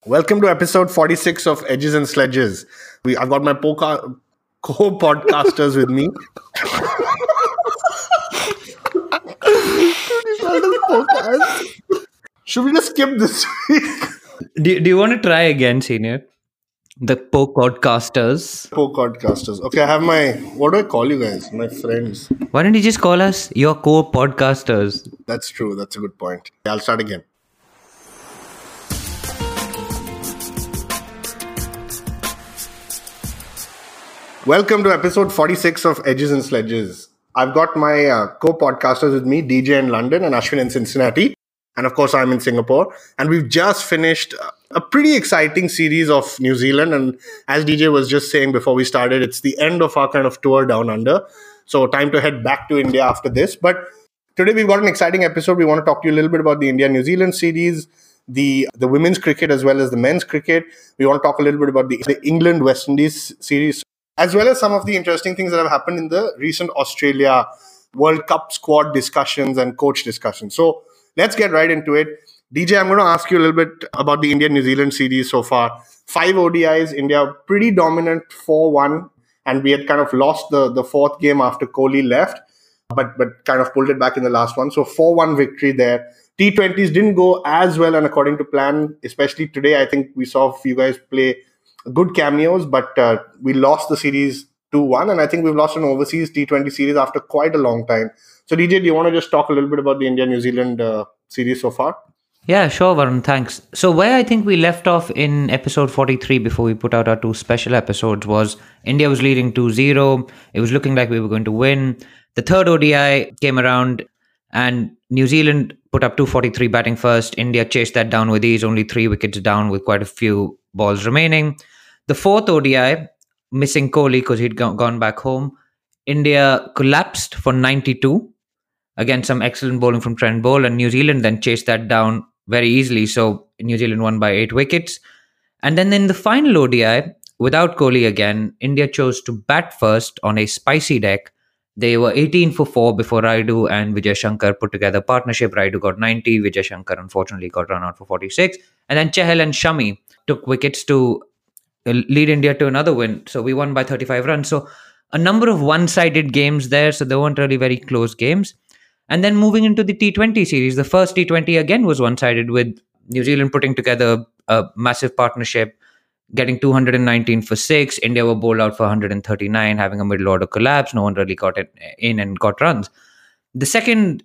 Welcome to episode 46 of Edges and Sledges. I've got my co-podcasters with me. Should we just skip this week? Do you want to try again, Senior? The podcasters. Co-podcasters. Okay, I have my... What do I call you guys? My friends. Why don't you just call us your co-podcasters? That's true. That's a good point. I'll start again. Welcome to episode 46 of Edges and Sledges. I've got my co-podcasters with me, DJ in London and Ashwin in Cincinnati. And of course, I'm in Singapore. And we've just finished a pretty exciting series of New Zealand. And as DJ was just saying before we started, it's the end of our kind of tour down under. So time to head back to India after this. But today we've got an exciting episode. We want to talk to you a little bit about the India-New Zealand series, the women's cricket as well as the men's cricket. We want to talk a little bit about the England-West Indies series, as well as some of the interesting things that have happened in the recent Australia World Cup squad discussions and coach discussions. So let's get right into it. DJ, I'm going to ask you a little bit about the India-New Zealand series so far. 5 ODIs, India pretty dominant 4-1, and we had kind of lost the fourth game after Kohli left, but kind of pulled it back in the last one. So 4-1 victory there. T20s didn't go as well and according to plan, especially today. I think we saw a few guys play good cameos, but we lost the series 2-1, and I think we've lost an overseas T20 series after quite a long time. So DJ, do you want to just talk a little bit about the India-New Zealand series so far? Yeah, sure, Varun, thanks. So where I think we left off in episode 43 before we put out our 2 special episodes was India was leading 2-0. It was looking like we were going to win. The third ODI came around and New Zealand put up 243 batting first. India chased that down with ease, only 3 wickets down with quite a few balls remaining. The fourth ODI, missing Kohli because he'd gone back home, India collapsed for 92. Again, some excellent bowling from Trent Boult, and New Zealand then chased that down very easily. So New Zealand won by 8 wickets. And then in the final ODI, without Kohli again, India chose to bat first on a spicy deck. They were 18 for 4 before Raidu and Vijay Shankar put together a partnership. Raidu got 90. Vijay Shankar unfortunately got run out for 46. And then Chahal and Shami took wickets to lead India to another win. So we won by 35 runs. So a number of one-sided games there. So there weren't really very close games. And then moving into the T20 series, the first T20 again was one-sided with New Zealand putting together a massive partnership, getting 219 for 6. India were bowled out for 139, having a middle order collapse. No one really got it in and got runs. The second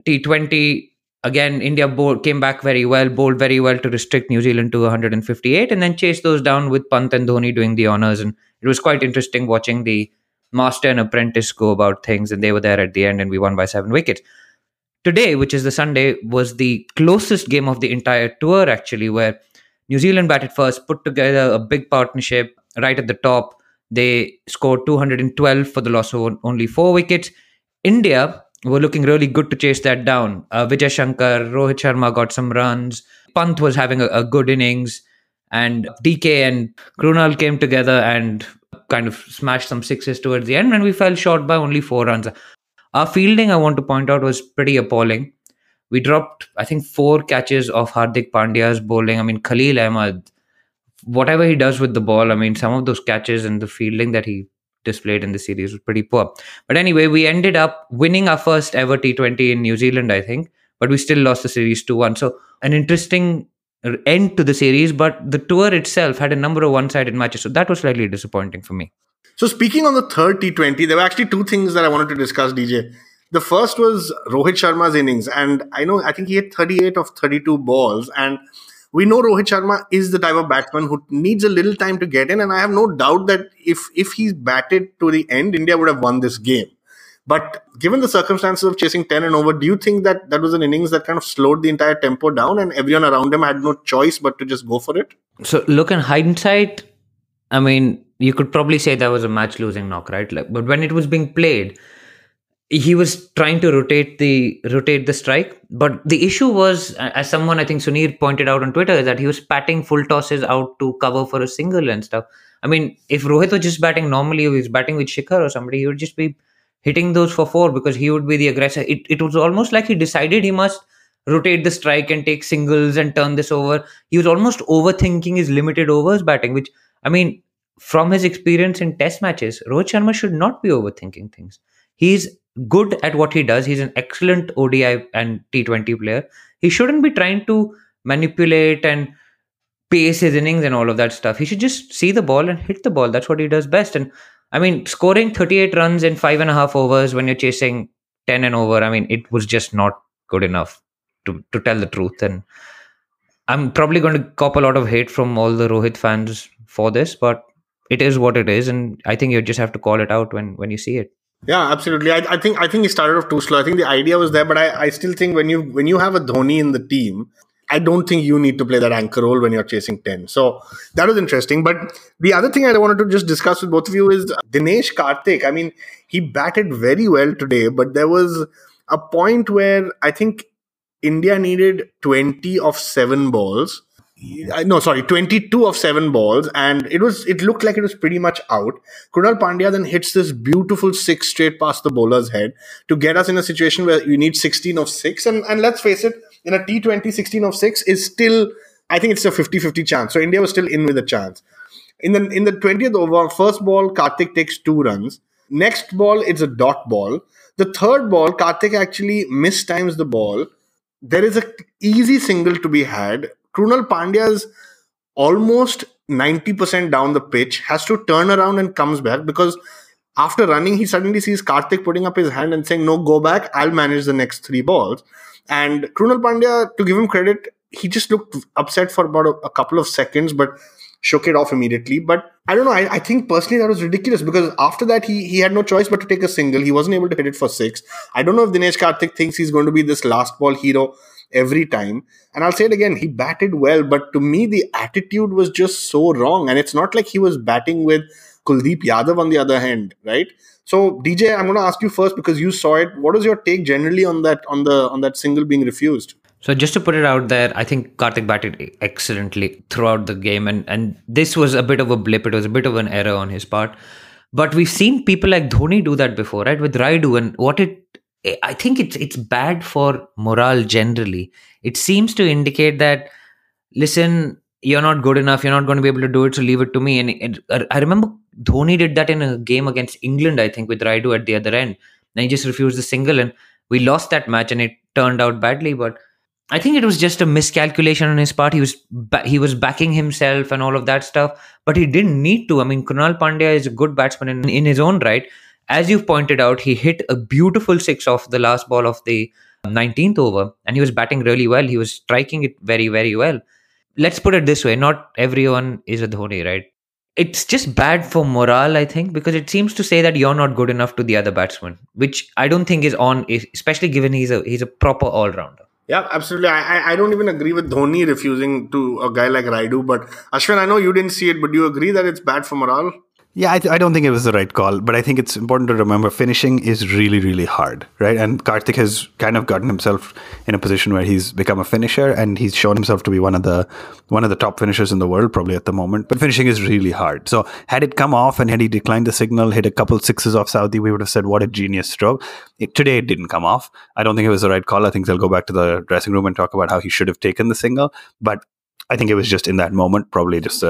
T20, again, India came back very well, bowled very well to restrict New Zealand to 158, and then chased those down with Pant and Dhoni doing the honours. And it was quite interesting watching the master and apprentice go about things, and they were there at the end, and we won by 7 wickets. Today, which is the Sunday, was the closest game of the entire tour, actually, where New Zealand batted first, put together a big partnership right at the top. They scored 212 for the loss of only 4 wickets. India were looking really good to chase that down. Vijay Shankar, Rohit Sharma got some runs. Pant was having a good innings. And DK and Krunal came together and kind of smashed some sixes towards the end. And we fell short by only 4 runs. Our fielding, I want to point out, was pretty appalling. We dropped, I think, 4 catches of Hardik Pandya's bowling. I mean, Khalil Ahmed, whatever he does with the ball, I mean, some of those catches and the fielding that he displayed in the series was pretty poor. But anyway, we ended up winning our first ever T20 in New Zealand, I think. But we still lost the series 2-1. So an interesting end to the series. But the tour itself had a number of one-sided matches. So that was slightly disappointing for me. So speaking on the third T20, there were actually 2 things that I wanted to discuss, DJ. The first was Rohit Sharma's innings. And I think he had 38 of 32 balls. And we know Rohit Sharma is the type of batsman who needs a little time to get in. And I have no doubt that if he's batted to the end, India would have won this game. But given the circumstances of chasing 10 and over, do you think that was an innings that kind of slowed the entire tempo down and everyone around him had no choice but to just go for it? So look, in hindsight, I mean, you could probably say that was a match-losing knock, right? But when it was being played, he was trying to rotate the strike. But the issue was, as someone, I think Sunir pointed out on Twitter, is that he was patting full tosses out to cover for a single and stuff. I mean, if Rohit was just batting normally, if he was batting with Shikhar or somebody, he would just be hitting those for 4 because he would be the aggressor. It was almost like he decided he must rotate the strike and take singles and turn this over. He was almost overthinking his limited overs batting, which, I mean, from his experience in test matches, Rohit Sharma should not be overthinking things. He's good at what he does. He's an excellent ODI and T20 player. He shouldn't be trying to manipulate and pace his innings and all of that stuff. He should just see the ball and hit the ball. That's what he does best. And I mean, scoring 38 runs in 5.5 overs when you're chasing 10 and over, I mean, it was just not good enough to tell the truth. And I'm probably going to cop a lot of hate from all the Rohit fans for this, but it is what it is. And I think you just have to call it out when you see it. Yeah, absolutely. I think he started off too slow. I think the idea was there, but I still think when you have a Dhoni in the team, I don't think you need to play that anchor role when you're chasing 10. So that was interesting. But the other thing I wanted to just discuss with both of you is Dinesh Karthik. I mean, he batted very well today, but there was a point where I think India needed 20 of 7 balls. No, sorry, 22 of 7 balls, and it looked like it was pretty much out. Krunal Pandya then hits this beautiful 6 straight past the bowler's head to get us in a situation where you need 16 of 6. And let's face it, in a T20, 16 of 6 is still, I think it's a 50-50 chance. So India was still in with a chance. In the 20th over, first ball, Karthik takes 2 runs. Next ball, it's a dot ball. The third ball, Karthik actually mistimes the ball. There is an easy single to be had. Krunal Pandya's almost 90% down the pitch, has to turn around and comes back because after running, he suddenly sees Karthik putting up his hand and saying, no, go back, I'll manage the next 3 balls. And Krunal Pandya, to give him credit, he just looked upset for about a couple of seconds, but shook it off immediately. But I don't know, I think personally that was ridiculous because after that, he had no choice but to take a single. He wasn't able to hit it for 6. I don't know if Dinesh Karthik thinks he's going to be this last ball hero every time. And I'll say it again, he batted well, but to me, the attitude was just so wrong. And it's not like he was batting with Kuldeep Yadav on the other hand, right? So DJ, I'm going to ask you first because you saw it. What is your take generally on that single being refused? So just to put it out there, I think Karthik batted excellently throughout the game. And this was a bit of a blip. It was a bit of an error on his part. But we've seen people like Dhoni do that before, right? With Raidu. And I think it's bad for morale generally. It seems to indicate that, listen, you're not good enough. You're not going to be able to do it. So leave it to me. And I remember Dhoni did that in a game against England, I think, with Raidu at the other end. And he just refused the single. And we lost that match and it turned out badly. But I think it was just a miscalculation on his part. He was backing himself and all of that stuff, but he didn't need to. I mean, Krunal Pandya is a good batsman in his own right. As you've pointed out, he hit a beautiful 6 off the last ball of the 19th over, and he was batting really well. He was striking it very, very well. Let's put it this way. Not everyone is a Dhoni, right? It's just bad for morale, I think, because it seems to say that you're not good enough to the other batsman, which I don't think is on, especially given he's a proper all-rounder. Yeah, absolutely. I don't even agree with Dhoni refusing to a guy like Raidu. But Ashwin, I know you didn't see it, but do you agree that it's bad for morale? Yeah, I don't think it was the right call, but I think it's important to remember finishing is really, really hard, right? And Karthik has kind of gotten himself in a position where he's become a finisher and he's shown himself to be one of the top finishers in the world probably at the moment. But finishing is really hard. So had it come off and had he declined the signal, hit a couple 6s off Saudi, we would have said, what a genius stroke. Today it didn't come off. I don't think it was the right call. I think they'll go back to the dressing room and talk about how he should have taken the single. But I think it was just in that moment, probably just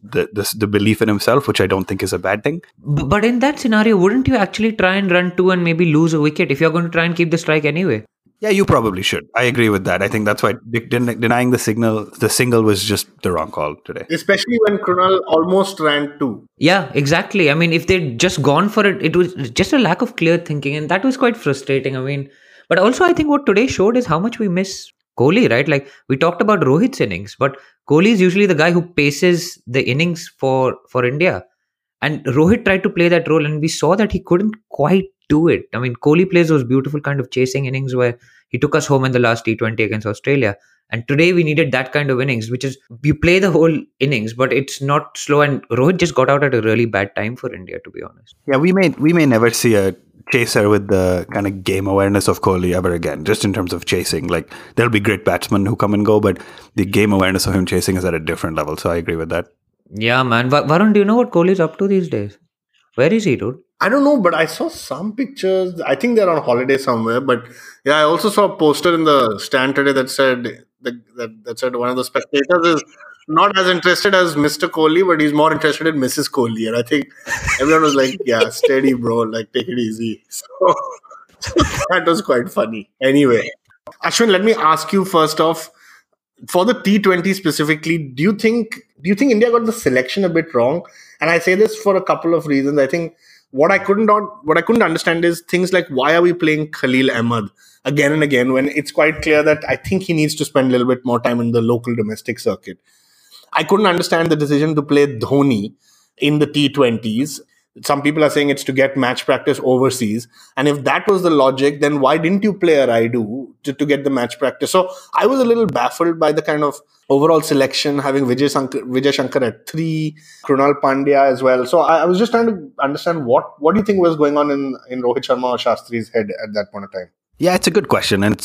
the belief in himself, which I don't think is a bad thing. But in that scenario, wouldn't you actually try and run 2 and maybe lose a wicket if you're going to try and keep the strike anyway? Yeah, you probably should. I agree with that. I think that's why denying the single was just the wrong call today. Especially when Krunal almost ran 2. Yeah, exactly. I mean, if they'd just gone for it, it was just a lack of clear thinking. And that was quite frustrating. I mean, but also I think what today showed is how much we miss Kohli, right? Like we talked about Rohit's innings, but Kohli is usually the guy who paces the innings for India. And Rohit tried to play that role and we saw that he couldn't quite do it. I mean, Kohli plays those beautiful kind of chasing innings where he took us home in the last T20 against Australia. And today we needed that kind of innings, which is you play the whole innings, but it's not slow. And Rohit just got out at a really bad time for India, to be honest. Yeah, we may never see a chaser with the kind of game awareness of Kohli ever again, just in terms of chasing. Like there'll be great batsmen who come and go, but the game awareness of him chasing is at a different level. So I agree with that. Yeah, man. Varun, do you know what Kohli's up to these days? Where is he, dude? I don't know, but I saw some pictures. I think they're on holiday somewhere. But yeah, I also saw a poster in the stand today that said that said one of the spectators is not as interested as Mr. Kohli, but he's more interested in Mrs. Kohli. And I think everyone was like, "Yeah, steady, bro. Like, take it easy." So that was quite funny. Anyway, Ashwin, let me ask you first off, for the T20 specifically, do you think India got the selection a bit wrong? And I say this for a couple of reasons. I think what I couldn't understand is things like, why are we playing Khalil Ahmed again and again when it's quite clear that I think he needs to spend a little bit more time in the local domestic circuit. I couldn't understand the decision to play Dhoni in the T20s. Some people are saying it's to get match practice overseas. And if that was the logic, then why didn't you play a Raidu to get the match practice? So I was a little baffled by the kind of overall selection, having Vijay Shankar at 3, Krunal Pandya as well. So I was just trying to understand what do you think was going on in Rohit Sharma or Shastri's head at that point of time? Yeah, it's a good question. And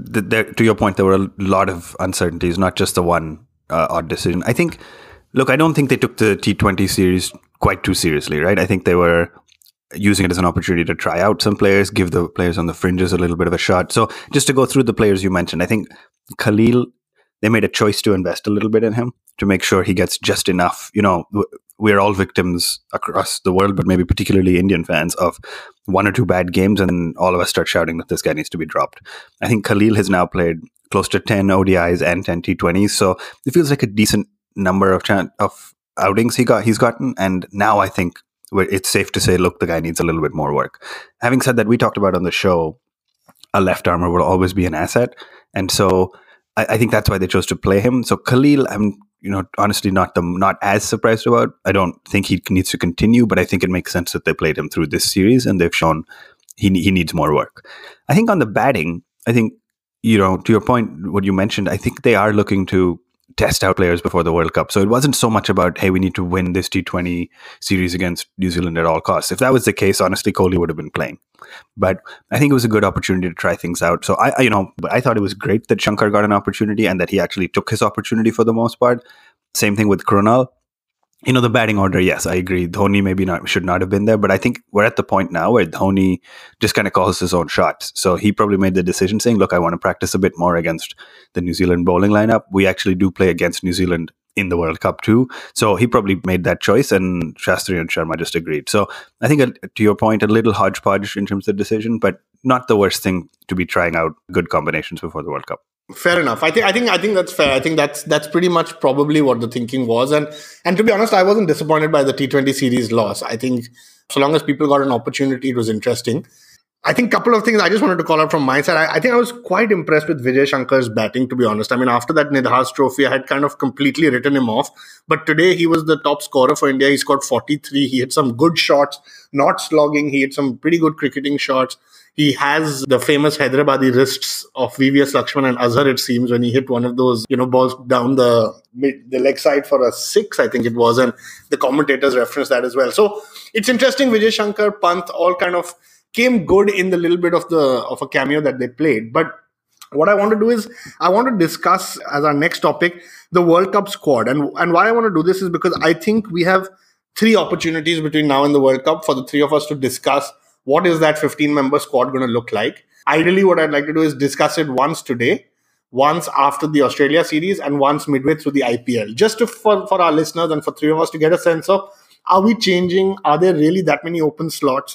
to your point, there were a lot of uncertainties, not just the one odd decision. I think, look, I don't think they took the T20 series quite too seriously, right? I think they were using it as an opportunity to try out some players, give the players on the fringes a little bit of a shot. So just to go through the players you mentioned, I think Khalil, they made a choice to invest a little bit in him to make sure he gets just enough. We're all victims across the world, but maybe particularly Indian fans, of 1 or 2 bad games, and then all of us start shouting that this guy needs to be dropped. I think Khalil has now played close to 10 ODIs and 10 T20s, so it feels like a decent number of outings he's gotten, and now I think it's safe to say, look, the guy needs a little bit more work. Having said that, we talked about on the show, a left armer will always be an asset, and so I think that's why they chose to play him. So Khalil, I'm honestly not as surprised about. I don't think he needs to continue, but I think it makes sense that they played him through this series, and they've shown he needs more work. I think on the batting, I think to your point, what you mentioned, I think they are looking to test out players before the World Cup. So it wasn't so much about, hey, we need to win this T20 series against New Zealand at all costs. If that was the case, honestly, Kohli would have been playing. But I think it was a good opportunity to try things out. So I thought it was great that Shankar got an opportunity and that he actually took his opportunity for the most part. Same thing with Krunal. The batting order, yes, I agree. Dhoni should not have been there, but I think we're at the point now where Dhoni just kind of calls his own shots. So he probably made the decision saying, look, I want to practice a bit more against the New Zealand bowling lineup. We actually do play against New Zealand in the World Cup too. So he probably made that choice, and Shastri and Sharma just agreed. So I think, to your point, a little hodgepodge in terms of the decision, but not the worst thing to be trying out good combinations before the World Cup. Fair enough. I think that's fair. I think that's pretty much probably what the thinking was. And to be honest, I wasn't disappointed by the T20 series loss. I think so long as people got an opportunity, it was interesting. I think a couple of things I just wanted to call out from my side. I think I was quite impressed with Vijay Shankar's batting, to be honest. I mean, after that Nidhas Trophy, I had kind of completely written him off. But today, he was the top scorer for India. He scored 43. He hit some good shots, not slogging. He hit some pretty good cricketing shots. He has the famous Hyderabadi wrists of VVS Lakshman and Azhar, it seems, when he hit one of those, balls down the leg side for a 6, I think it was. And the commentators referenced that as well. So it's interesting. Vijay Shankar, Pant, all kind of came good in the little bit of a cameo that they played. But what I want to do is I want to discuss as our next topic the World Cup squad. And why I want to do this is because I think we have 3 opportunities between now and the World Cup for the 3 of us to discuss what is that 15-member squad going to look like. Ideally, what I'd like to do is discuss it once today, once after the Australia series, and once midway through the IPL. Just for our listeners and for 3 of us to get a sense of, are we changing? Are there really that many open slots?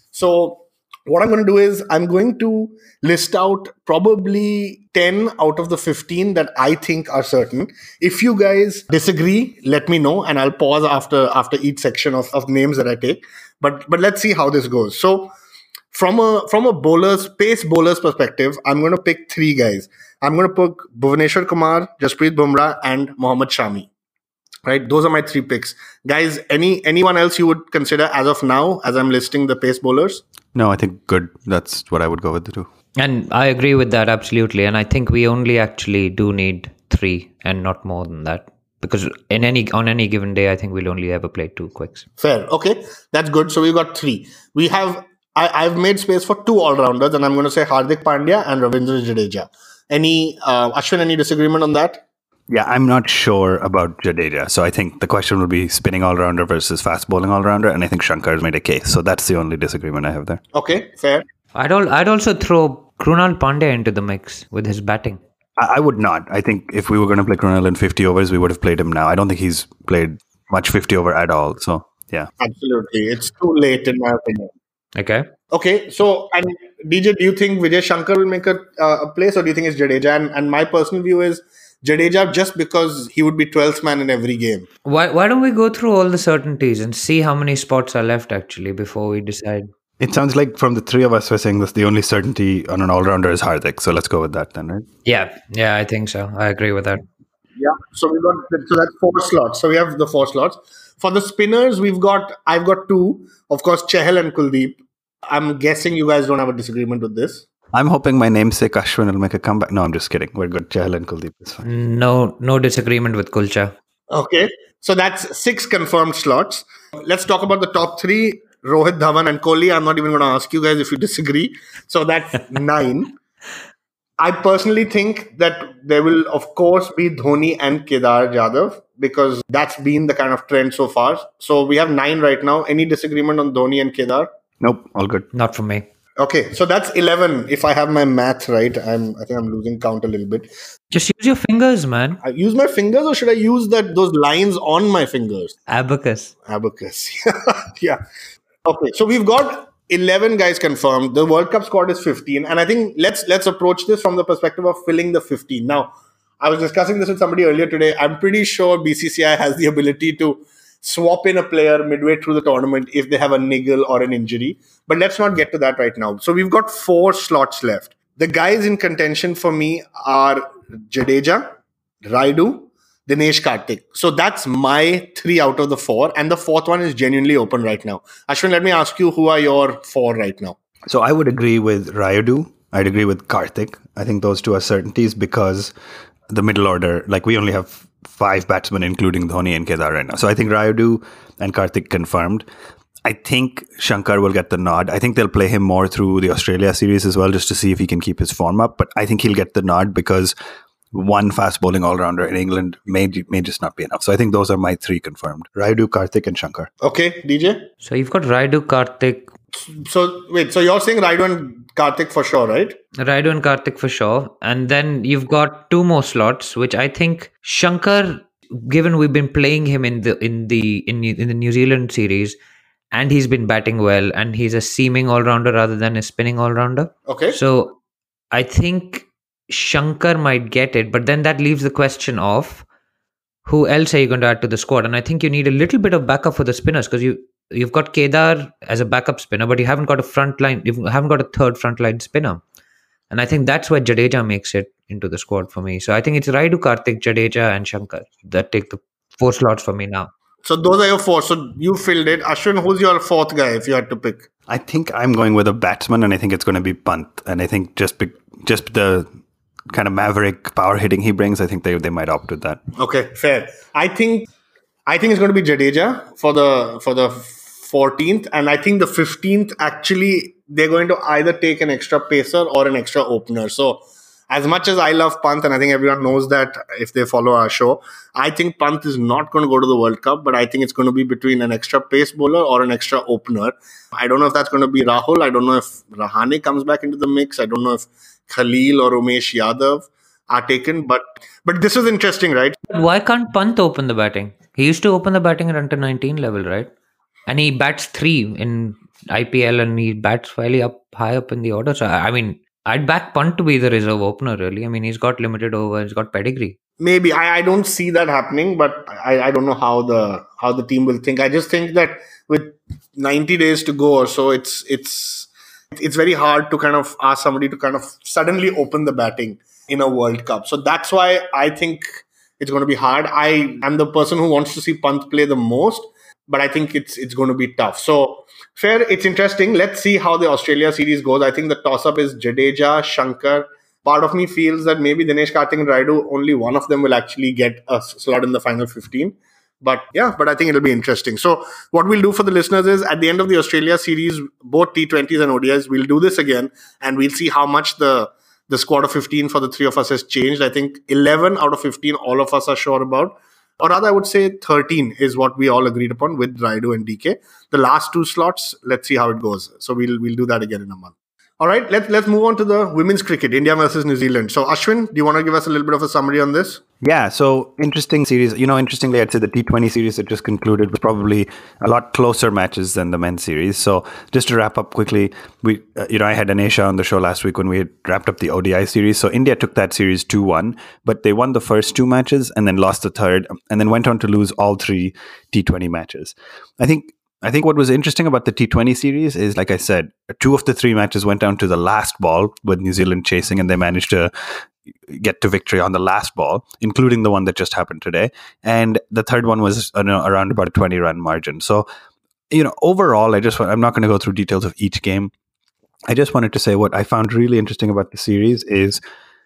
So what I'm going to do is I'm going to list out probably 10 out of the 15 that I think are certain. If you guys disagree, let me know, and I'll pause after each section of names that I take. But let's see how this goes. So from a pace bowler's perspective, I'm going to pick 3 guys. I'm going to pick Bhuvneshwar Kumar, Jasprit Bumrah, and Mohammad Shami. Right? Those are my 3 picks. Guys, anyone else you would consider as of now, as I'm listing the pace bowlers? No, I think good. That's what I would go with the 2. And I agree with that, absolutely. And I think we only actually do need 3 and not more than that. Because on any given day, I think we'll only ever play 2 quicks. Fair. Okay. That's good. So we've got 3. I've made space for 2 all-rounders, and I'm going to say Hardik Pandya and Ravindra Jadeja. Ashwin, any disagreement on that? Yeah, I'm not sure about Jadeja. So I think the question will be spinning all-rounder versus fast bowling all-rounder. And I think Shankar's made a case. So that's the only disagreement I have there. Okay, fair. I'd also throw Krunal Pandya into the mix with his batting. I would not. I think if we were going to play Krunal in 50 overs, we would have played him now. I don't think he's played much 50 over at all. So, yeah. Absolutely. It's too late in my opinion. Okay. So, and DJ, do you think Vijay Shankar will make a place, or do you think it's Jadeja? And my personal view is Jadeja, just because he would be 12th man in every game. Why don't we go through all the certainties and see how many spots are left actually before we decide? It sounds like from the three of us, we're saying this, the only certainty on an all-rounder is Hardik. So let's go with that then, right? Yeah, I think so. I agree with that. Yeah. So that's 4 slots. So we have the 4 slots. For the spinners, I've got 2. Of course, Chahal and Kuldeep. I'm guessing you guys don't have a disagreement with this. I'm hoping my namesake Ashwin will make a comeback. No, I'm just kidding. We're good. Chahal and Kuldeep is fine. No disagreement with Kulcha. Okay. So that's 6 confirmed slots. Let's talk about the top 3. Rohit, Dhawan and Kohli. I'm not even going to ask you guys if you disagree. So that's 9. I personally think that there will, of course, be Dhoni and Kedar Jadhav, because that's been the kind of trend so far. So we have 9 right now. Any disagreement on Dhoni and Kedar? Nope, all good. Not for me. Okay, so that's 11. If I have my math right, I think I'm losing count a little bit. Just use your fingers, man. I use my fingers, or should I use those lines on my fingers? Abacus. Yeah. Okay, so we've got 11 guys confirmed. The World Cup squad is 15, and I think let's approach this from the perspective of filling the 15. Now, I was discussing this with somebody earlier today. I'm pretty sure BCCI has the ability to swap in a player midway through the tournament if they have a niggle or an injury. But let's not get to that right now. So we've got 4 slots left. The guys in contention for me are Jadeja, Raidu, Dinesh Karthik. So that's my 3 out of the 4. And the 4th one is genuinely open right now. Ashwin, let me ask you, who are your 4 right now? So I would agree with Rayudu. I'd agree with Karthik. I think those 2 are certainties because the middle order, like we only have 5 batsmen, including Dhoni and Kedar right now. So I think Rayudu and Karthik confirmed. I think Shankar will get the nod. I think they'll play him more through the Australia series as well, just to see if he can keep his form up. But I think he'll get the nod because one fast bowling all-rounder in England may just not be enough. So I think those are my 3 confirmed. Rayudu, Karthik and Shankar. Okay, DJ? So you've got Raidu, Karthik. So wait, so you're saying Raidu and Karthik for sure, right? Raidu and Karthik for sure. And then you've got 2 more slots, which I think Shankar, given we've been playing him in the New Zealand series, and he's been batting well, and he's a seaming all-rounder rather than a spinning all-rounder. Okay. So I think Shankar might get it, but then that leaves the question of who else are you going to add to the squad? And I think you need a little bit of backup for the spinners, because you've got Kedar as a backup spinner, but you haven't got a third frontline spinner. And I think that's where Jadeja makes it into the squad for me. So I think it's Raidu, Karthik, Jadeja and Shankar that take the 4 slots for me now. So those are your 4. So you filled it. Ashwin, who's your 4th guy if you had to pick? I think I'm going with a batsman, and I think it's going to be Pant. And I think just the kind of maverick power hitting he brings, I think they might opt with that. Okay, fair. I think it's going to be Jadeja for the 14th, and I think the 15th actually they're going to either take an extra pacer or an extra opener. So as much as I love Pant, and I think everyone knows that if they follow our show, I think Pant is not going to go to the World Cup, but I think it's going to be between an extra pace bowler or an extra opener. I don't know if that's going to be Rahul. I don't know if Rahane comes back into the mix. I don't know if Khalil or Umesh Yadav are taken, but this is interesting, right? Why can't Pant open the batting? He used to open the batting at under 19 level, right? And he bats 3 in IPL, and he bats fairly high up in the order. So I mean, I'd back Pant to be the reserve opener, really. I mean, he's got limited over, he's got pedigree. Maybe. I don't see that happening, but I don't know how the team will think. I just think that with 90 days to go or so, it's very hard to kind of ask somebody to kind of suddenly open the batting in a World Cup. So that's why I think it's going to be hard. I am the person who wants to see Pant play the most, but I think it's going to be tough. So fair, it's interesting. Let's see how the Australia series goes. I think the toss-up is Jadeja, Shankar. Part of me feels that maybe Dinesh Karthik and Raidu, only one of them will actually get a slot in the final 15. But I think it'll be interesting. So what we'll do for the listeners is at the end of the Australia series, both T20s and ODIs, we'll do this again, and we'll see how much the the squad of 15 for the three of us has changed. I think 11 out of 15, all of us are sure about. Or rather, I would say 13 is what we all agreed upon with Raidu and DK. The last two slots, let's see how it goes. So we'll do that again in a month. All right, let's move on to the women's cricket, India versus New Zealand. So Ashwin, do you want to give us a little bit of a summary on this? Yeah, so interesting series. Interestingly, I'd say the T20 series that just concluded was probably a lot closer matches than the men's series. So just to wrap up quickly, I had Anisha on the show last week when we had wrapped up the ODI series. So India took that series 2-1, but they won the first two matches and then lost the third, and then went on to lose all three T20 matches. I think what was interesting about the T20 series is, like I said, two of the three matches went down to the last ball with New Zealand chasing, and they managed to get to victory on the last ball, including the one that just happened today. And the third one was around about a 20-run margin. So, overall, I'm not going to go through details of each game. I just wanted to say what I found really interesting about the series is,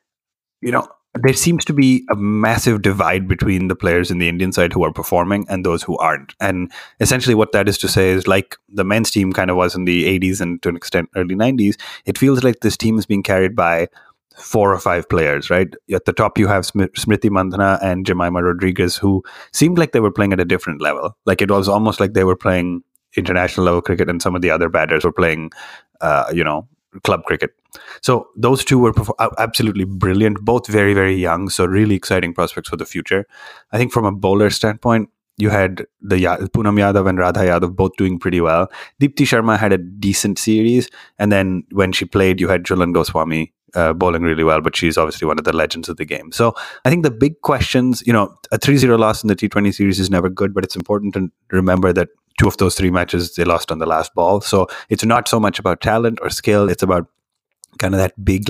there seems to be a massive divide between the players in the Indian side who are performing and those who aren't. And essentially what that is to say is, like the men's team kind of was in the 80s and to an extent early 90s, it feels like this team is being carried by 4 or 5 players, right? At the top, you have Smriti Mandhana and Jemima Rodriguez, who seemed like they were playing at a different level. Like it was almost like they were playing international level cricket and some of the other batters were playing, club cricket. So those two were absolutely brilliant, both very, very young. So really exciting prospects for the future. I think from a bowler standpoint, you had the Poonam Yadav and Radha Yadav both doing pretty well. Deepti Sharma had a decent series. And then when she played, you had Jhulan Goswami bowling really well, but she's obviously one of the legends of the game. So I think the big questions, a 3-0 loss in the T20 series is never good, but it's important to remember that 2 of those 3 matches, they lost on the last ball. So it's not so much about talent or skill. It's about kind of that big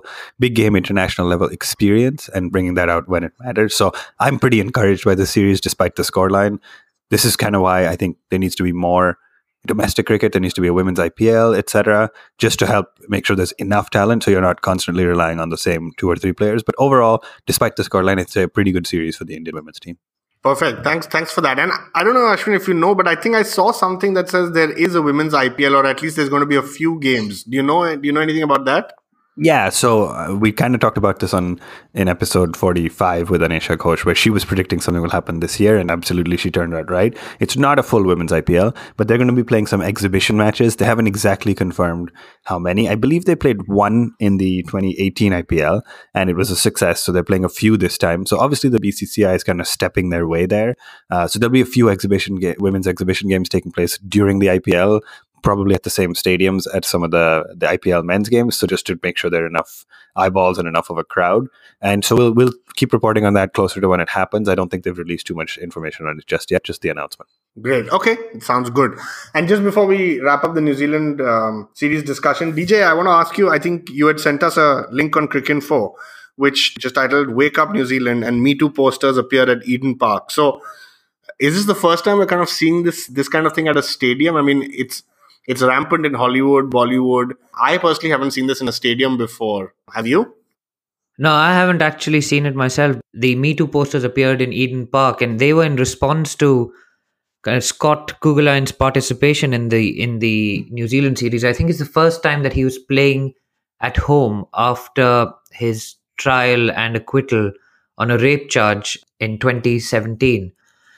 game international level experience and bringing that out when it matters. So I'm pretty encouraged by the series despite the scoreline. This is kind of why I think there needs to be more domestic cricket. There needs to be a women's IPL, etc., just to help make sure there's enough talent so you're not constantly relying on the same 2 or 3 players. But overall, despite the scoreline, it's a pretty good series for the Indian women's team. Perfect. Thanks for that. And I don't know, Ashwin, if you know, but I think I saw something that says there is a women's IPL, or at least there's going to be a few games. Do you know anything about that? Yeah, so we kind of talked about this in episode 45 with Anisha Ghosh, where she was predicting something will happen this year, and absolutely she turned out right. It's not a full women's IPL, but they're going to be playing some exhibition matches. They haven't exactly confirmed how many. I believe they played one in the 2018 IPL, and it was a success, so they're playing a few this time. So obviously the BCCI is kind of stepping their way there. So there'll be a few women's exhibition games taking place during the IPL, probably at the same stadiums at some of the IPL men's games. So just to make sure there are enough eyeballs and enough of a crowd. And so we'll keep reporting on that closer to when it happens. I don't think they've released too much information on it just yet, just the announcement. Great. Okay. Sounds good. And just before we wrap up the New Zealand series discussion, DJ, I want to ask you, I think you had sent us a link on Cricinfo, which just titled Wake Up New Zealand, and Me Too posters appeared at Eden Park. So is this the first time we're kind of seeing this kind of thing at a stadium? I mean, it's rampant in Hollywood, Bollywood. I personally haven't seen this in a stadium before. Have you? No, I haven't actually seen it myself. The Me Too posters appeared in Eden Park, and they were in response to kind of Scott Kuggeleijn's participation in the New Zealand series. I think it's the first time that he was playing at home after his trial and acquittal on a rape charge in 2017.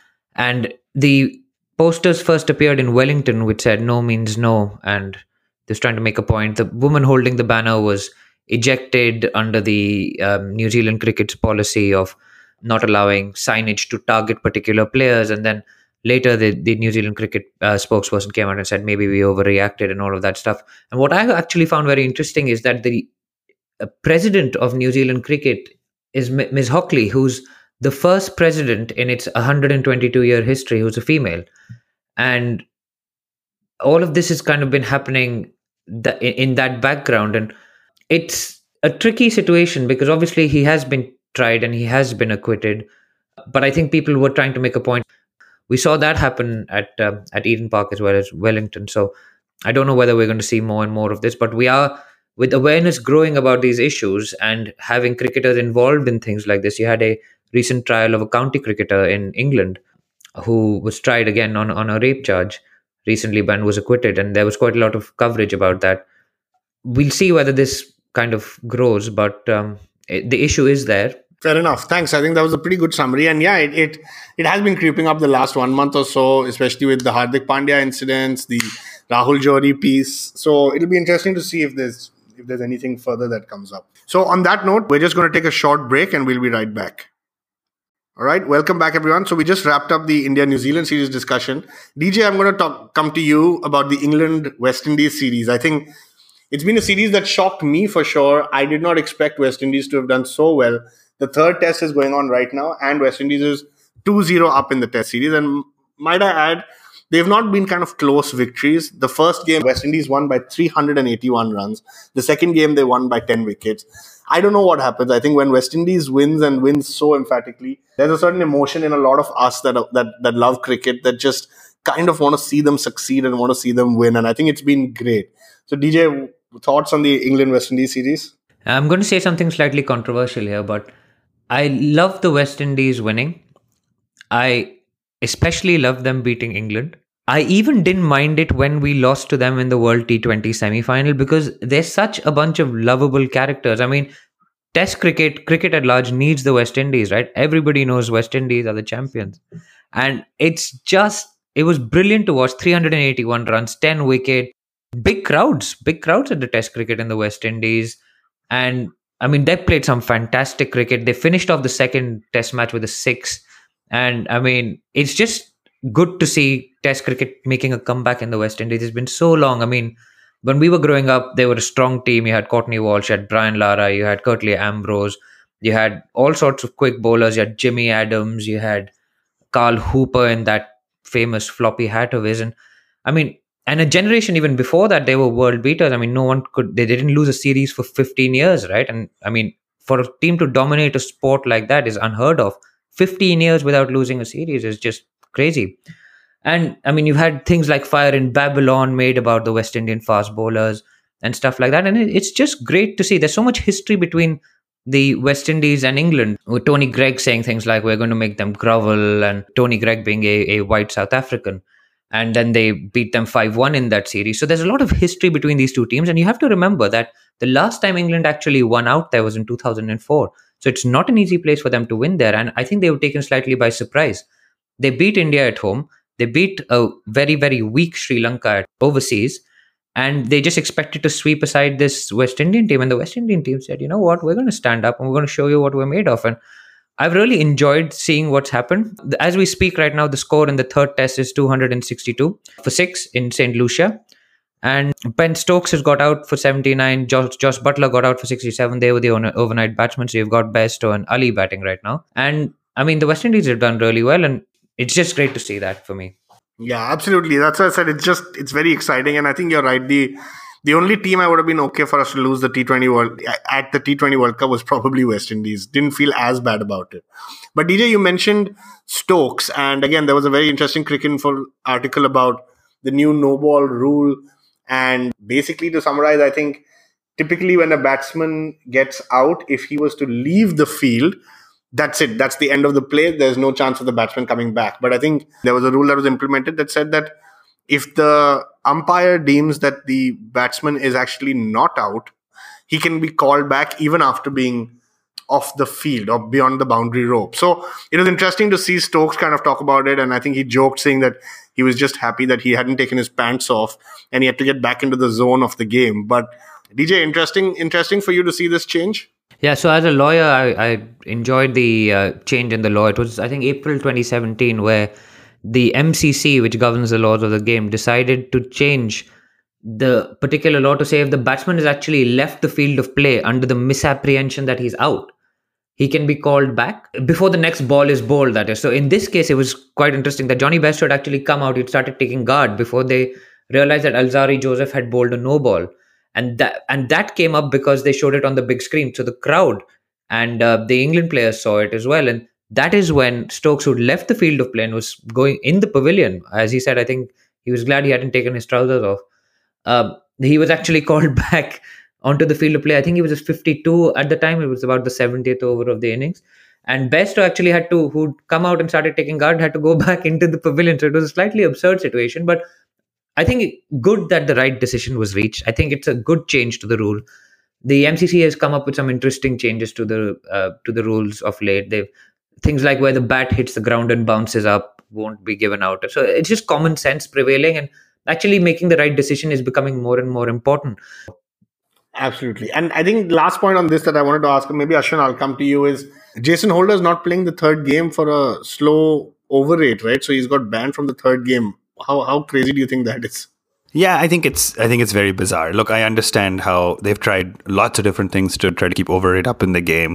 And the posters first appeared in Wellington, which said no means no, and they was trying to make a point. The woman holding the banner was ejected under the New Zealand cricket's policy of not allowing signage to target particular players. And then later the New Zealand cricket spokesperson came out and said maybe we overreacted and all of that stuff. And what I actually found very interesting is that the president of New Zealand cricket is Ms. Hockley, who's the first president in its 122-year history who's a female. And all of this has kind of been happening in that background. And it's a tricky situation because obviously he has been tried and he has been acquitted. But I think people were trying to make a point. We saw that happen at Eden Park as well as Wellington. So I don't know whether we're going to see more and more of this. But we are, with awareness growing about these issues and having cricketers involved in things like this. You had a recent trial of a county cricketer in England who was tried again on a rape charge recently and was acquitted, and there was quite a lot of coverage about that. We'll see whether this kind of grows, but the issue is there. Fair enough. Thanks. I think that was a pretty good summary. And yeah, it has been creeping up the last 1 month or so, especially with the Hardik Pandya incidents, the Rahul Johri piece. So it'll be interesting to see if there's anything further that comes up. So on that note, we're just going to take a short break and we'll be right back. All right, welcome back, everyone. So we just wrapped up the India-New Zealand series discussion. DJ, I'm going to come to you about the England-West Indies series. I think it's been a series that shocked me for sure. I did not expect West Indies to have done so well. The third test is going on right now, and West Indies is 2-0 up in the test series. And might I add, they've not been kind of close victories. The first game, West Indies won by 381 runs. The second game, they won by 10 wickets. I don't know what happens. I think when West Indies wins and wins so emphatically, there's a certain emotion in a lot of us that love cricket that just kind of want to see them succeed and want to see them win. And I think it's been great. So, DJ, thoughts on the England-West Indies series? I'm going to say something slightly controversial here, but I love the West Indies winning. I especially love them beating England. I even didn't mind it when we lost to them in the World T20 semi-final because they're such a bunch of lovable characters. I mean, Test cricket at large needs the West Indies, right? Everybody knows West Indies are the champions. And it was brilliant to watch. 381 runs, 10 wicket, big crowds at the Test cricket in the West Indies. And I mean, they played some fantastic cricket. They finished off the second Test match with a 6. And I mean, it's just good to see Test cricket making a comeback in the West Indies. It's been so long. I mean, when we were growing up, they were a strong team. You had Courtney Walsh, you had Brian Lara, you had Curtly Ambrose, you had all sorts of quick bowlers. You had Jimmy Adams, you had Carl Hooper in that famous floppy hat of his. And I mean, and a generation even before that, they were world beaters. I mean, they didn't lose a series for 15 years, right? And I mean, for a team to dominate a sport like that is unheard of. 15 years without losing a series is just crazy. And I mean, you've had things like Fire in Babylon made about the West Indian fast bowlers and stuff like that. And it's just great to see. There's so much history between the West Indies and England, with Tony Gregg saying things like, we're going to make them grovel, and Tony Gregg being a white South African. And then they beat them 5-1 in that series. So there's a lot of history between these two teams. And you have to remember that the last time England actually won out there was in 2004. So it's not an easy place for them to win there. And I think they were taken slightly by surprise. They beat India at home. They beat a very, very weak Sri Lanka overseas. And they just expected to sweep aside this West Indian team. And the West Indian team said, you know what, we're going to stand up and we're going to show you what we're made of. And I've really enjoyed seeing what's happened. As we speak right now, the score in the third test is 262 for 6 in St. Lucia. And Ben Stokes has got out for 79. Josh Butler got out for 67. They were the overnight batsmen. So you've got Bairstow and Ali batting right now. And I mean, the West Indies have done really well. And it's just great to see that for me. Yeah, absolutely. That's why I said it's very exciting. And I think you're right. The only team I would have been okay for us to lose the T20 World Cup was probably West Indies. Didn't feel as bad about it. But DJ, you mentioned Stokes, and again, there was a very interesting Cricinfo article about the new no ball rule. And basically, to summarize, I think typically when a batsman gets out, if he was to leave the field, that's it. That's the end of the play. There's no chance of the batsman coming back. But I think there was a rule that was implemented that said that if the umpire deems that the batsman is actually not out, he can be called back even after being off the field or beyond the boundary rope. So it was interesting to see Stokes kind of talk about it. And I think he joked saying that he was just happy that he hadn't taken his pants off and he had to get back into the zone of the game. But DJ, interesting for you to see this change? Yeah, so as a lawyer, I enjoyed the change in the law. It was, I think, April 2017 where the MCC, which governs the laws of the game, decided to change the particular law to say if the batsman has actually left the field of play under the misapprehension that he's out, he can be called back before the next ball is bowled, that is. So in this case, it was quite interesting that Johnny Bairstow had actually come out. He'd started taking guard before they realized that Alzari Joseph had bowled a no ball. And that came up because they showed it on the big screen. So the crowd and the England players saw it as well. And that is when Stokes, who left the field of play and was going in the pavilion, as he said, I think he was glad he hadn't taken his trousers off. He was actually called back onto the field of play. I think he was 52 at the time. It was about the 70th over of the innings. And Bairstow actually who'd come out and started taking guard, had to go back into the pavilion. So it was a slightly absurd situation. But I think good that the right decision was reached. I think it's a good change to the rule. The MCC has come up with some interesting changes to the rules of late. They've things like where the bat hits the ground and bounces up won't be given out. So it's just common sense prevailing, and actually making the right decision is becoming more and more important. Absolutely. And I think last point on this that I wanted to ask, maybe Ashwin, I'll come to you, is Jason Holder is not playing the third game for a slow over rate, right? So he's got banned from the third game. How crazy do you think that is? Yeah, I think it's very bizarre. Look, I understand how they've tried lots of different things to try to keep over it up in the game.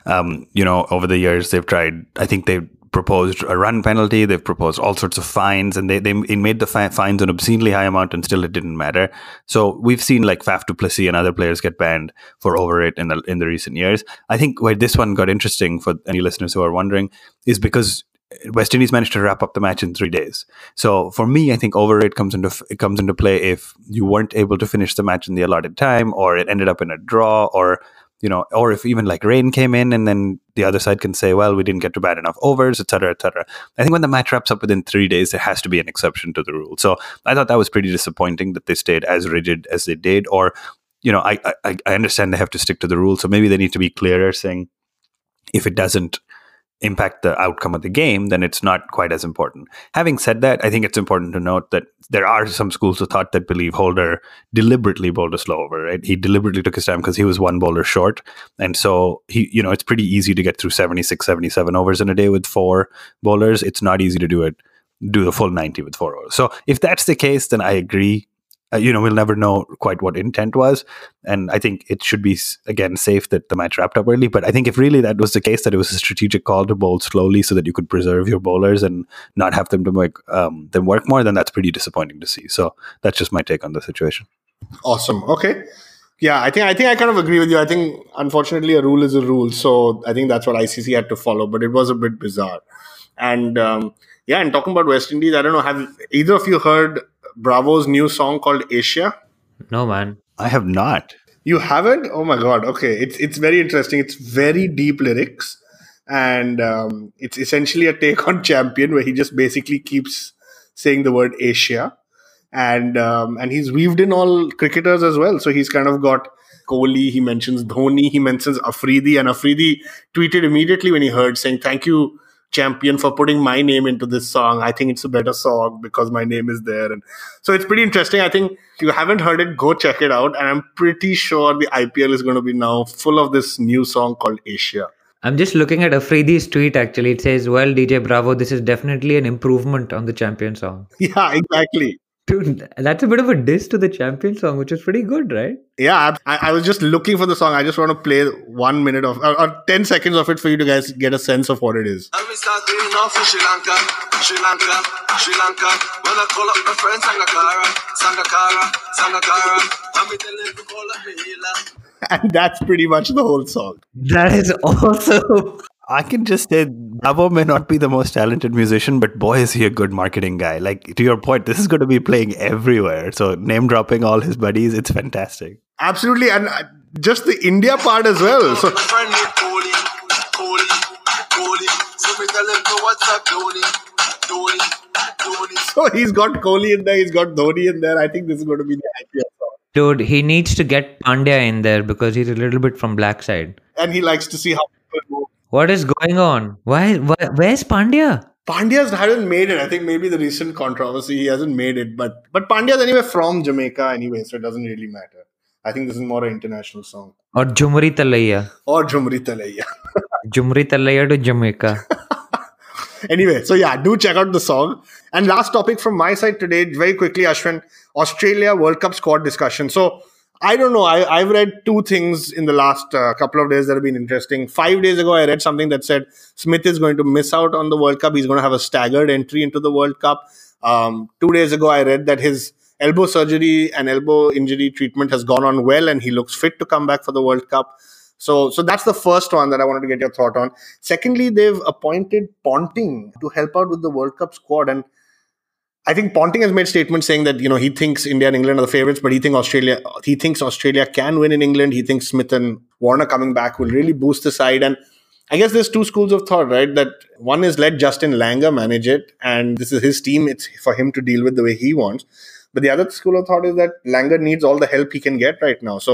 Over the years they've tried. I think they've proposed a run penalty. They've proposed all sorts of fines, and they made the fines an obscenely high amount, and still it didn't matter. So we've seen like Faf du Plessis and other players get banned for over it in the recent years. I think where this one got interesting for any listeners who are wondering is because West Indies managed to wrap up the match in 3 days. So for me, I think over it comes into play if you weren't able to finish the match in the allotted time, or it ended up in a draw, or or if even like rain came in and then the other side can say, well, we didn't get to bat enough overs, etc., etc. I think when the match wraps up within 3 days, there has to be an exception to the rule. So I thought that was pretty disappointing that they stayed as rigid as they did. Or, I understand they have to stick to the rule. So maybe they need to be clearer, saying if it doesn't impact the outcome of the game, then it's not quite as important. Having said that, I think it's important to note that there are some schools of thought that believe Holder deliberately bowled a slow over, right? He deliberately took his time because he was one bowler short. And so it's pretty easy to get through 76, 77 overs in a day with 4 bowlers. It's not easy to do the full 90 with 4 overs. So if that's the case, then I agree. We'll never know quite what intent was. And I think it should be, again, safe that the match wrapped up early. But I think if really that was the case, that it was a strategic call to bowl slowly so that you could preserve your bowlers and not have them to make them work more, then that's pretty disappointing to see. So that's just my take on the situation. Awesome. Okay. Yeah, I think I kind of agree with you. I think, unfortunately, a rule is a rule. So I think that's what ICC had to follow. But it was a bit bizarre. And and talking about West Indies, I don't know, have either of you heard Bravo's new song called Asia? No, man. I have not. You haven't? Oh my God. Okay. It's very interesting. It's very deep lyrics. And it's essentially a take on Champion, where he just basically keeps saying the word Asia. And he's weaved in all cricketers as well. So he's kind of got Kohli, he mentions Dhoni, he mentions Afridi. And Afridi tweeted immediately when he heard, saying, "Thank you, Champion, for putting my name into this song. I think it's a better song because my name is there." And so it's pretty interesting. I think if you haven't heard it, go check it out. And I'm pretty sure the IPL is going to be now full of this new song called Asia. I'm just looking at Afridi's tweet, actually. It says, "Well, DJ Bravo, this is definitely an improvement on the Champion song." Yeah, exactly. Dude, that's a bit of a diss to the Champion song, which is pretty good, right? Yeah, I was just looking for the song. I just want to play 1 minute of or 10 seconds of it for you to guys get a sense of what it is. And we start reading off in Sri Lanka. When I call up my friend Sangakkara. And we tell him to call up me healer. And that's pretty much the whole song. That is awesome. I can just say Bravo may not be the most talented musician, but boy, is he a good marketing guy. Like, to your point, this is going to be playing everywhere. So name dropping all his buddies, it's fantastic. Absolutely. And just the India part as well. So friend named Kohli. So we tell him to what's up, Dhoni. So he's got Kohli in there, he's got Dhoni in there. I think this is going to be the IPL song. Dude, he needs to get Pandya in there because he's a little bit from black side. And he likes to see how people move. What is going on? Where's Pandya? Pandya's hadn't made it. I think maybe the recent controversy, he hasn't made it. But Pandya's anyway from Jamaica anyway, so it doesn't really matter. I think this is more an international song. Or Jumri Talaiya. Jumri Talaiya to Jamaica. Anyway, so yeah, do check out the song. And last topic from my side today, very quickly, Ashwin, Australia World Cup squad discussion. So I don't know. I've read 2 things in the last couple of days that have been interesting. 5 days ago, I read something that said Smith is going to miss out on the World Cup. He's going to have a staggered entry into the World Cup. 2 days ago, I read that his elbow surgery and elbow injury treatment has gone on well and he looks fit to come back for the World Cup. So that's the first one that I wanted to get your thought on. Secondly, they've appointed Ponting to help out with the World Cup squad. And I think Ponting has made statements saying that, he thinks India and England are the favorites, but he thinks Australia can win in England. He thinks Smith and Warner coming back will really boost the side. And I guess there's 2 schools of thought, right? That one is let Justin Langer manage it, and this is his team. It's for him to deal with the way he wants. But the other school of thought is that Langer needs all the help he can get right now. So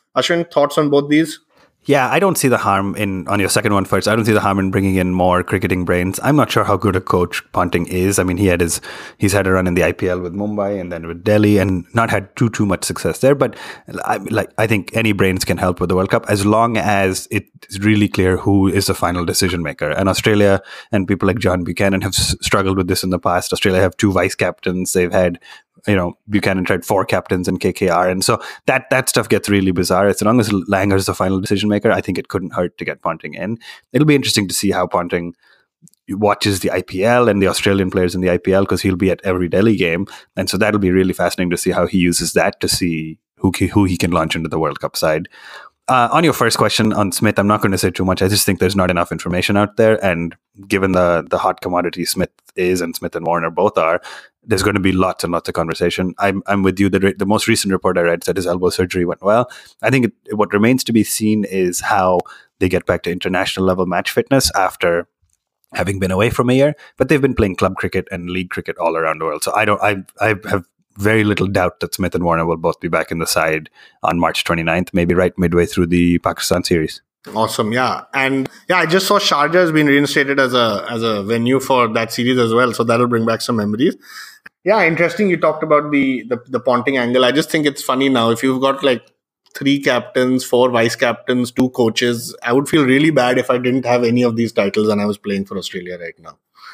Ashwin, thoughts on both these? Yeah, I don't see the harm on your second one first. I don't see the harm in bringing in more cricketing brains. I'm not sure how good a coach Ponting is. I mean, he's had a run in the IPL with Mumbai and then with Delhi and not had too much success there. But I think any brains can help with the World Cup as long as it's really clear who is the final decision maker. And Australia and people like John Buchanan have struggled with this in the past. Australia have 2 vice captains. They've had Buchanan tried 4 captains in KKR. And so that stuff gets really bizarre. As long as Langer is the final decision maker, I think it couldn't hurt to get Ponting in. It'll be interesting to see how Ponting watches the IPL and the Australian players in the IPL, because he'll be at every Delhi game. And so that'll be really fascinating to see how he uses that to see who he can launch into the World Cup side. On your first question on Smith, I'm not going to say too much. I just think there's not enough information out there. And given the hot commodity Smith is and Smith and Warner both are, there's going to be lots and lots of conversation. I'm with you. The most recent report I read said his elbow surgery went well. I think what remains to be seen is how they get back to international level match fitness after having been away from a year. But they've been playing club cricket and league cricket all around the world. So I have very little doubt that Smith and Warner will both be back in the side on March 29th, maybe right midway through the Pakistan series. Awesome, yeah. And I just saw Sharjah has been reinstated as a venue for that series as well. So that'll bring back some memories. Yeah, interesting. You talked about the Ponting angle. I just think it's funny now. If you've got like 3 captains, 4 vice captains, 2 coaches, I would feel really bad if I didn't have any of these titles and I was playing for Australia right now.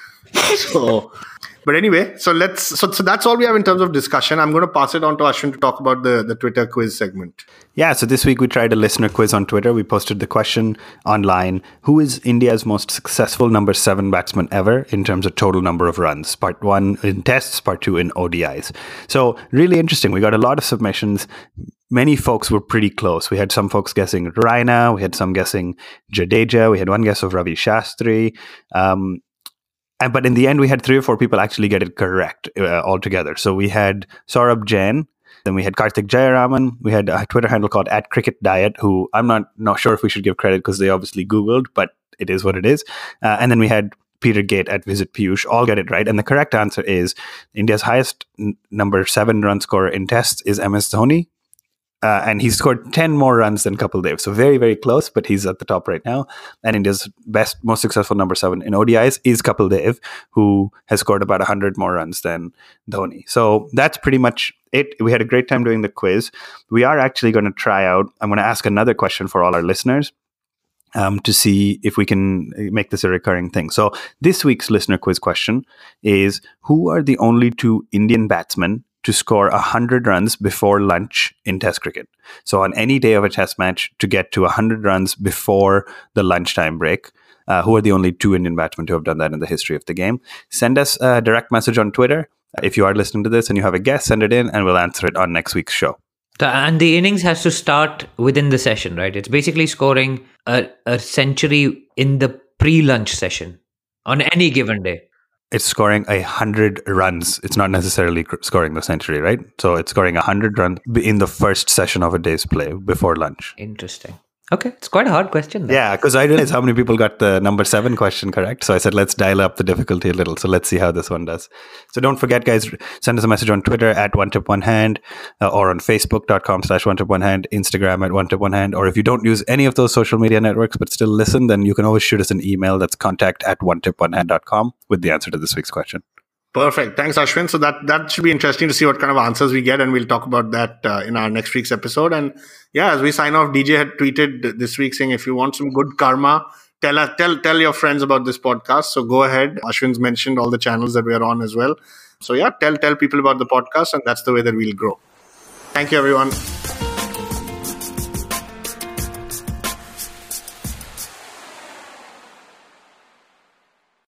So, but anyway, so that's all we have in terms of discussion. I'm going to pass it on to Ashwin to talk about the Twitter quiz segment. Yeah, so this week we tried a listener quiz on Twitter. We posted the question online: who is India's most successful number 7 batsman ever in terms of total number of runs? Part 1 in tests, part 2 in ODIs. So really interesting. We got a lot of submissions. Many folks were pretty close. We had some folks guessing Raina. We had some guessing Jadeja. We had one guess of Ravi Shastri. But in the end, we had 3 or 4 people actually get it correct altogether. So we had Saurabh Jain, then we had Karthik Jayaraman, we had a Twitter handle called @CricketDiet, who I'm not sure if we should give credit because they obviously Googled, but it is what it is. And then we had Peter Gate @VisitPiyush, all get it right. And the correct answer is India's highest number 7 run scorer in tests is MS Dhoni. And he scored 10 more runs than Kapil Dev. So very, very close, but he's at the top right now. And India's most successful number 7 in ODIs is Kapil Dev, who has scored about 100 more runs than Dhoni. So that's pretty much it. We had a great time doing the quiz. We are actually going to try out, I'm going to ask another question for all our listeners to see if we can make this a recurring thing. So this week's listener quiz question is, who are the only 2 Indian batsmen to score 100 runs before lunch in Test cricket? So on any day of a Test match, to get to 100 runs before the lunchtime break, who are the only 2 Indian batsmen to have done that in the history of the game? Send us a direct message on Twitter. If you are listening to this and you have a guess, send it in and we'll answer it on next week's show. And the innings has to start within the session, right? It's basically scoring a century in the pre-lunch session on any given day. It's scoring 100 runs. It's not necessarily scoring the century, right? So it's scoring 100 runs in the first session of a day's play before lunch. Interesting. Okay, it's quite a hard question, though. Yeah, because I realized how many people got the number 7 question correct. So I said, let's dial up the difficulty a little. So let's see how this one does. So don't forget, guys, send us a message on Twitter @OneTipOneHand or on Facebook.com/OneTipOneHand, Instagram @OneTipOneHand. Or if you don't use any of those social media networks but still listen, then you can always shoot us an email. That's contact@OneTipOneHand.com with the answer to this week's question. Perfect. Thanks, Ashwin. So that should be interesting to see what kind of answers we get, and we'll talk about that in our next week's episode. And yeah, as we sign off, DJ had tweeted this week saying, if you want some good karma, tell your friends about this podcast. So go ahead. Ashwin's mentioned all the channels that we are on as well. So yeah, tell people about the podcast, and that's the way that we'll grow. Thank you, everyone.